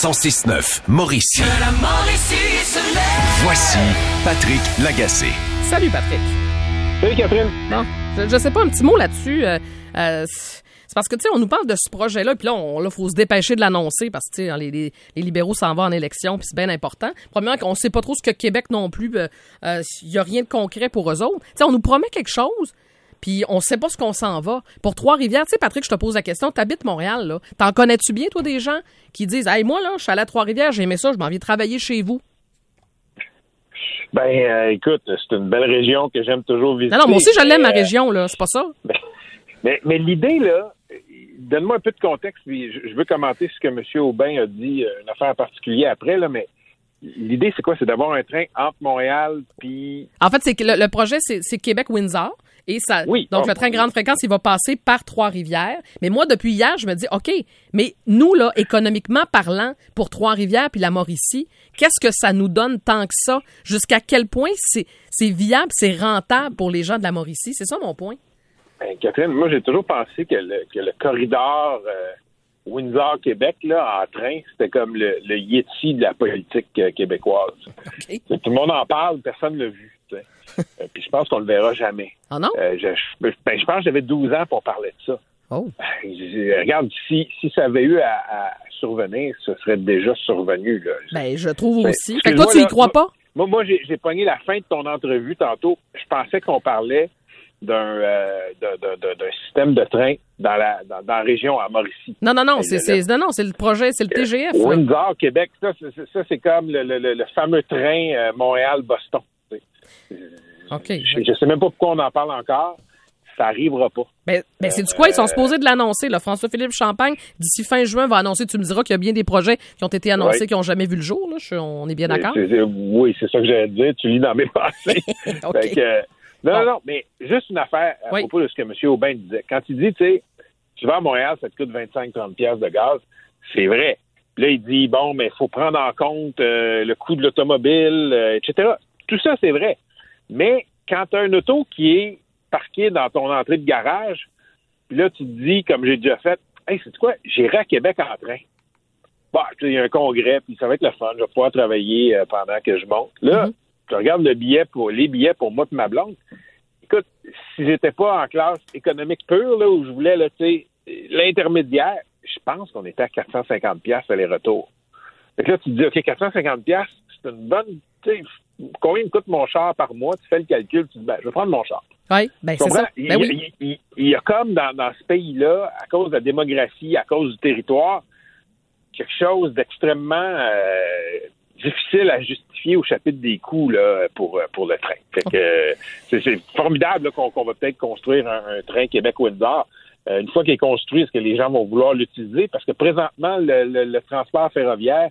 106.9 Mauricie. Que la Mauricie se lève. Voici Patrick Lagacé. Salut Patrick. Salut Catherine. Bon, je sais pas, un petit mot là-dessus. C'est parce que, tu sais, on nous parle de ce projet-là, puis là, faut se dépêcher de l'annoncer parce que, tu sais, les libéraux s'en vont en élection, puis c'est bien important. Premièrement, on sait pas trop ce que Québec non plus, il y a rien de concret pour eux autres. Tu sais, on nous promet quelque chose, puis on sait pas ce qu'on s'en va. Pour Trois-Rivières, tu sais, Patrick, je te pose la question, t'habites Montréal, là. T'en connais-tu bien, toi, des gens qui disent, hey, moi, là, je suis allé à Trois-Rivières, j'ai aimé ça, je m'en viens travailler chez vous? Écoute, c'est une belle région que j'aime toujours visiter. Non, moi aussi, je l'aime, ma région, là, c'est pas ça. Mais l'idée, là, donne-moi un peu de contexte, puis je veux commenter ce que M. Aubin a dit, une affaire particulière après, là, mais l'idée, c'est quoi? C'est d'avoir un train entre Montréal, puis... En fait, c'est que le projet, c'est Québec-Windsor. Et ça, oui, donc, le train grande fréquence, il va passer par Trois-Rivières. Mais moi, depuis hier, je me dis, OK, mais nous, là, économiquement parlant, pour Trois-Rivières puis la Mauricie, qu'est-ce que ça nous donne tant que ça? Jusqu'à quel point c'est viable, c'est rentable pour les gens de la Mauricie? C'est ça mon point. Catherine, moi, j'ai toujours pensé que le corridor Windsor-Québec, là, en train, c'était comme le Yéti de la politique québécoise. Okay. Tout le monde en parle, personne ne l'a vu. Puis je pense qu'on le verra jamais. Ah non? Je pense que j'avais 12 ans pour parler de ça. Oh. Regarde, si ça avait eu à survenir, ce serait déjà survenu. Là. Ben, je trouve aussi. Fait que toi, tu y crois pas? Moi, j'ai pogné la fin de ton entrevue tantôt. Je pensais qu'on parlait d'un système de train dans la région à Mauricie. Non, c'est le projet, c'est le TGF. Windsor, Québec, ça c'est comme le fameux train Montréal-Boston. OK. Je sais même pas pourquoi on en parle encore. Ça arrivera pas. Ben c'est du quoi? Ils sont supposés de l'annoncer. Là. François-Philippe Champagne, d'ici fin juin, va annoncer. Tu me diras qu'il y a bien des projets qui ont été annoncés, qui n'ont jamais vu le jour. Là. On est bien d'accord? Oui, c'est ça que j'allais te dire. Tu lis dans mes pensées. Okay. Non, mais juste une affaire à propos de ce que M. Aubin disait. Quand il dit, tu sais, tu vas à Montréal, ça te coûte 25-30$ de gaz, c'est vrai. Puis là, il dit, bon, mais il faut prendre en compte le coût de l'automobile, etc. Tout ça, c'est vrai. Mais quand tu as un auto qui est parqué dans ton entrée de garage, puis là, tu te dis, comme j'ai déjà fait, hey, c'est quoi? J'irai à Québec en train. Bah, il y a un congrès, puis ça va être le fun. Je vais pouvoir travailler pendant que je monte. Là, je regarde les billets pour moi et ma blonde. Écoute, si j'étais pas en classe économique pure, là, où je voulais, là, tu sais, l'intermédiaire, je pense qu'on était à 450$ aller-retour. Fait que là, tu te dis, OK, 450$, c'est une bonne, tu sais, combien me coûte mon char par mois? Tu fais le calcul, tu dis, je vais prendre mon char. Oui, c'est ça. Il y a comme dans ce pays-là, à cause de la démographie, à cause du territoire, quelque chose d'extrêmement difficile à justifier au chapitre des coûts là, pour le train. Fait que c'est formidable là, qu'on va peut-être construire un train Québec-Windsor. Une fois qu'il est construit, est-ce que les gens vont vouloir l'utiliser? Parce que présentement, le transport ferroviaire,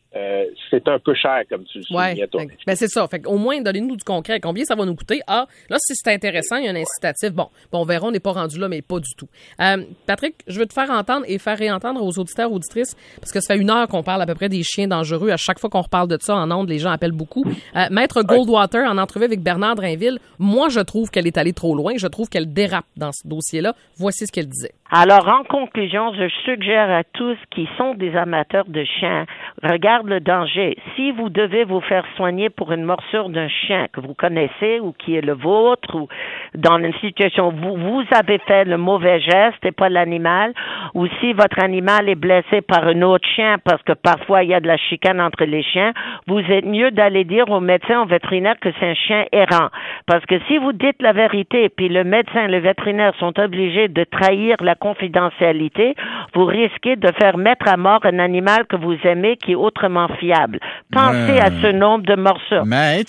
c'est un peu cher, comme tu le soulignais, toi. Ben c'est ça. Fait qu'au moins, donnez-nous du concret. Combien ça va nous coûter? Ah, là, si c'est intéressant, il y a un incitatif. Bon, on verra, on n'est pas rendu là, mais pas du tout. Patrick, je veux te faire entendre et faire réentendre aux auditeurs, auditrices, parce que ça fait 1 heure qu'on parle à peu près des chiens dangereux. À chaque fois qu'on reparle de ça en ondes, les gens appellent beaucoup. Maître Goldwater, en entrevue avec Bernard Drainville, moi, je trouve qu'elle est allée trop loin. Je trouve qu'elle dérape dans ce dossier-là. Voici ce qu'elle disait. Alors, en conclusion, je suggère à tous qui sont des amateurs de chiens, regarde le danger. Si vous devez vous faire soigner pour une morsure d'un chien que vous connaissez ou qui est le vôtre, ou dans une situation où vous avez fait le mauvais geste et pas l'animal, ou si votre animal est blessé par un autre chien, parce que parfois il y a de la chicane entre les chiens, vous êtes mieux d'aller dire au médecin, au vétérinaire que c'est un chien errant. Parce que si vous dites la vérité, puis le médecin, le vétérinaire sont obligés de trahir la confidentialité, vous risquez de faire mettre à mort un animal que vous aimez qui est autrement fiable. Pensez à ce nombre de morsures.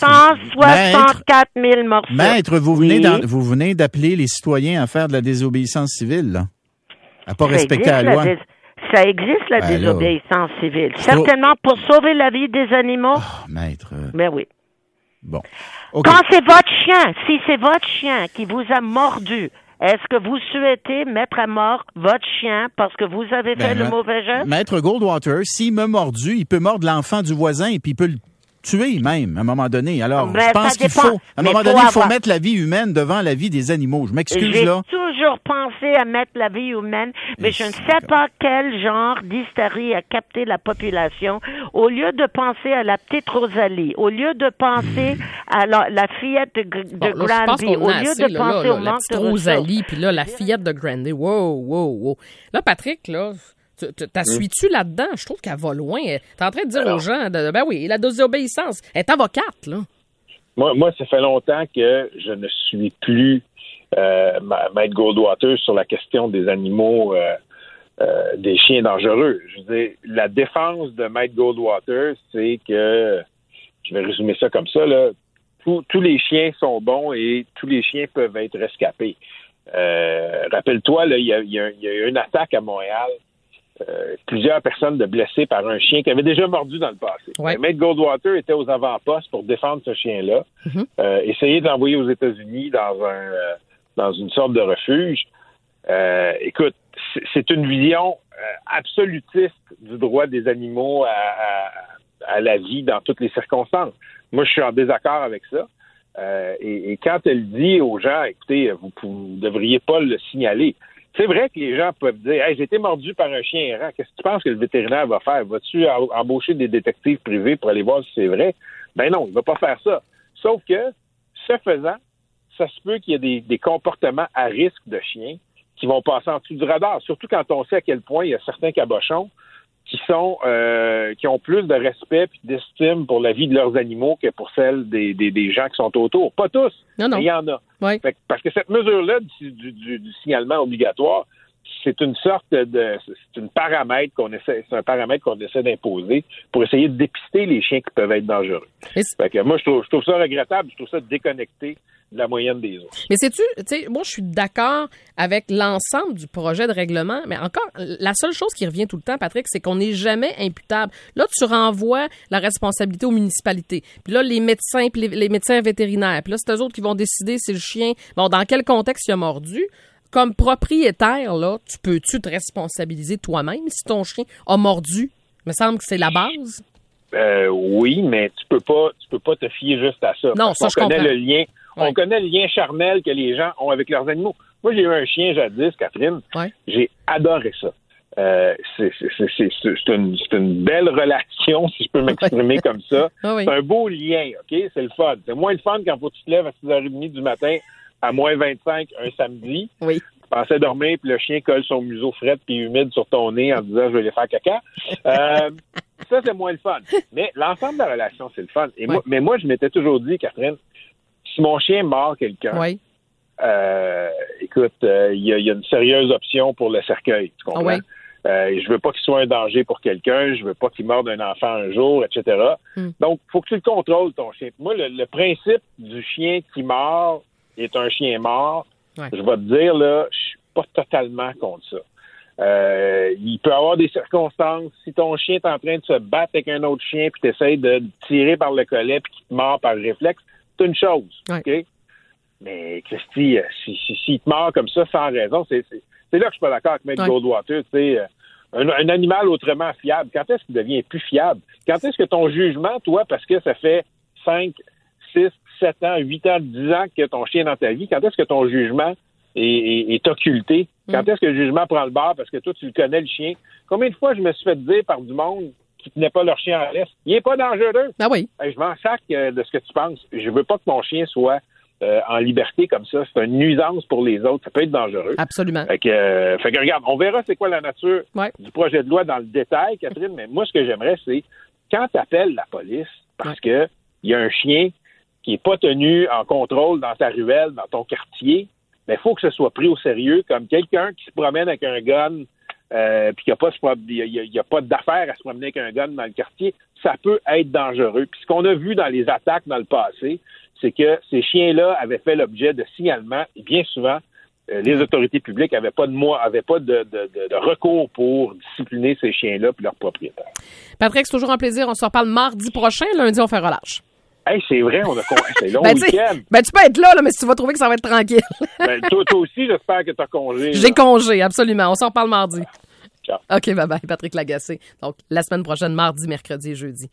164 000 morsures. Maître, vous venez d'appeler les citoyens à faire de la désobéissance civile, là. À pas respecter la loi. Ça existe, la désobéissance civile. Certainement pour sauver la vie des animaux. Oh, maître. Ben oui. Bon. Okay. Quand c'est votre chien, si c'est votre chien qui vous a mordu, est-ce que vous souhaitez mettre à mort votre chien parce que vous avez fait le mauvais geste? Maître Goldwater, s'il m'a mordu, il peut mordre l'enfant du voisin et puis il peut tuer même, à un moment donné. Alors, Ben, je pense ça qu'il dépend. faut, à un Mais moment donné, il faut avoir- mettre la vie humaine devant la vie des animaux. Je m'excuse, J'ai là. toujours pensé à mettre la vie humaine, mais je ne sais pas quel genre d'hystérie a capté la population. Au lieu de penser à la petite Rosalie, au lieu de penser à la fillette de Bon, là, je pense Granby, qu'on au a lieu assez, de là, penser là, au la manque petite de ressources. Rosalie, puis là, la fillette de Grandy. Wow. Là, Patrick, là, t'as-suis-tu là-dedans? Je trouve qu'elle va loin. T'es en train de dire aux gens, ben oui, la désobéissance. Elle est avocate, là. Moi, ça fait longtemps que je ne suis plus Maître Goldwater sur la question des animaux, des chiens dangereux. Je veux dire, la défense de Maître Goldwater, c'est que, je vais résumer ça comme ça, là, tous les chiens sont bons et tous les chiens peuvent être rescapés. Rappelle-toi, là, il y a eu une attaque à Montréal. Plusieurs personnes blessées par un chien qui avait déjà mordu dans le passé. Ouais. Maître Goldwater était aux avant-postes pour défendre ce chien-là, essayer de l'envoyer aux États-Unis dans une sorte de refuge. Écoute, c'est une vision absolutiste du droit des animaux à la vie dans toutes les circonstances. Moi, je suis en désaccord avec ça. Et quand elle dit aux gens, écoutez, vous ne devriez pas le signaler. C'est vrai que les gens peuvent dire, hey, j'ai été mordu par un chien errant. Qu'est-ce que tu penses que le vétérinaire va faire? Vas-tu embaucher des détectives privés pour aller voir si c'est vrai? Ben non, il va pas faire ça. Sauf que, ce faisant, ça se peut qu'il y ait des comportements à risque de chiens qui vont passer en dessous du radar. Surtout quand on sait à quel point il y a certains cabochons qui ont plus de respect et d'estime pour la vie de leurs animaux que pour celle des gens qui sont autour. Pas tous, Non. mais il y en a. Ouais. Parce que cette mesure-là du signalement obligatoire, c'est une sorte c'est un paramètre qu'on essaie d'imposer pour essayer de dépister les chiens qui peuvent être dangereux. Fait que moi, je trouve ça regrettable, je trouve ça déconnecté de la moyenne des autres. Mais sais-tu sais, moi, je suis d'accord avec l'ensemble du projet de règlement, mais encore, la seule chose qui revient tout le temps, Patrick, c'est qu'on n'est jamais imputable. Là, tu renvoies la responsabilité aux municipalités. Puis là, les médecins, puis les médecins vétérinaires. Puis là, c'est eux autres qui vont décider si le chien, bon, dans quel contexte il a mordu. Comme propriétaire, là, tu peux-tu te responsabiliser toi-même si ton chien a mordu? Il me semble que c'est la base. Oui, mais tu peux pas te fier juste à ça. Non, ça, je comprends. On connaît le lien charnel que les gens ont avec leurs animaux. Moi, j'ai eu un chien jadis, Catherine. Ouais. J'ai adoré ça. C'est une belle relation, si je peux m'exprimer comme ça. Ah oui. C'est un beau lien, OK? C'est le fun. C'est moins le fun quand faut que tu te lèves à 6h30 du matin à moins 25 un samedi. Oui. Tu pensais dormir, puis le chien colle son museau fret puis humide sur ton nez en disant « je vais aller faire caca ». Ça, c'est moins le fun. Mais l'ensemble de la relation, c'est le fun. Et moi, je m'étais toujours dit, Catherine, si mon chien mord quelqu'un, écoute, il y a une sérieuse option pour le cercueil, tu comprends? Ah ouais. Je veux pas qu'il soit un danger pour quelqu'un, je veux pas qu'il morde un enfant un jour, etc. Donc, faut que tu le contrôles, ton chien. Moi, le principe du chien qui mord est un chien mort. Ouais. Je vais te dire, là, je suis pas totalement contre ça. Il peut y avoir des circonstances. Si ton chien est en train de se battre avec un autre chien puis tu essaies de tirer par le collet puis qu'il te mord par réflexe, c'est une chose. Ouais. OK? Mais Christy, s'il te mord comme ça sans raison, c'est là que je suis pas d'accord avec Maître Goldwater. Tu sais, un animal autrement fiable, quand est-ce qu'il devient plus fiable? Quand est-ce que ton jugement, toi, parce que ça fait 5, 6, 7 ans, 8 ans, 10 ans que ton chien est dans ta vie, quand est-ce que ton jugement est occulté? Quand est-ce que le jugement prend le bord parce que toi, tu le connais, le chien? Combien de fois je me suis fait dire par du monde qui tenait pas leur chien en laisse? Il est pas dangereux. Ah oui. Je m'en sac de ce que tu penses. Je veux pas que mon chien soit en liberté comme ça. C'est une nuisance pour les autres. Ça peut être dangereux. Absolument. Fait que regarde, on verra c'est quoi la nature du projet de loi dans le détail, Catherine, mais moi, ce que j'aimerais, c'est quand tu appelles la police parce que il y a un chien qui est pas tenu en contrôle dans ta ruelle, dans ton quartier, mais il faut que ce soit pris au sérieux comme quelqu'un qui se promène avec un gun puis qu'il n'y a pas d'affaire à se promener avec un gun dans le quartier. Ça peut être dangereux. Puis ce qu'on a vu dans les attaques dans le passé, c'est que ces chiens-là avaient fait l'objet de signalements et bien souvent, les autorités publiques n'avaient pas de recours pour discipliner ces chiens-là puis leurs propriétaires. Patrick, c'est toujours un plaisir. On se reparle mardi prochain. Lundi, on fait relâche. Hey, c'est vrai, c'est long week-end. Tu peux être là, mais si tu vas trouver que ça va être tranquille. Toi aussi, j'espère que tu as congé. J'ai congé, absolument. On s'en reparle mardi. Ciao. OK, bye-bye, Patrick Lagacé. Donc, la semaine prochaine, mardi, mercredi et jeudi.